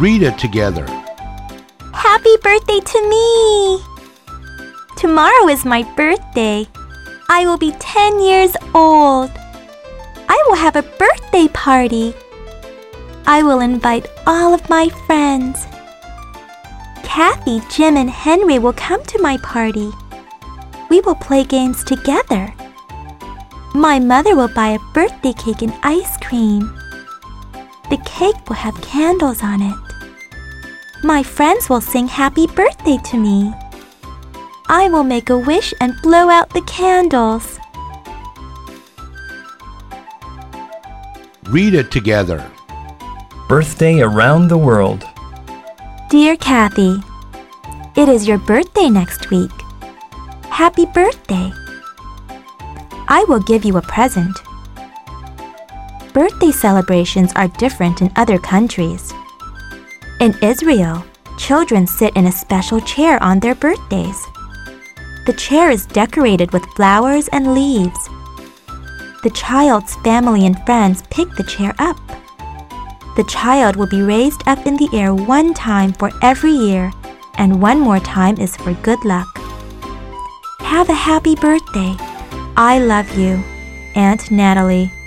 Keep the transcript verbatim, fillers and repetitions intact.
Read it together. Happy birthday to me! Tomorrow is my birthday. I will be ten years old. I will have a birthday party. I will invite all of my friends. Kathy, Jim, and Henry will come to my party. We will play games together. My mother will buy a birthday cake and ice cream. The cake will have candles on it. My friends will sing happy birthday to me. I will make a wish and blow out the candles. Read it together. Birthday around the world. Dear Kathy, it is your birthday next week. Happy birthday. I will give you a present. Birthday celebrations are different in other countries. In Israel, children sit in a special chair on their birthdays. The chair is decorated with flowers and leaves. The child's family and friends pick the chair up. The child will be raised up in the air one time for every year, and one more time is for good luck. Have a happy birthday. I love you, Aunt Natalie.